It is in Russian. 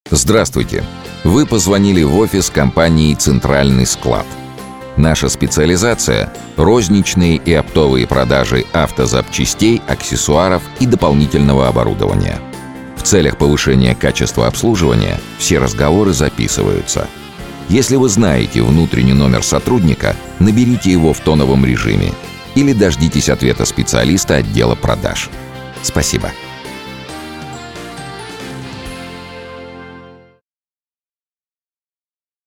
Здравствуйте! Вы позвонили в офис компании «Центральный склад». Наша специализация – розничные и оптовые продажи автозапчастей, аксессуаров и дополнительного оборудования. В целях повышения качества обслуживания все разговоры записываются. Если вы знаете внутренний номер сотрудника, наберите его в тоновом режиме или дождитесь ответа специалиста отдела продаж. Спасибо.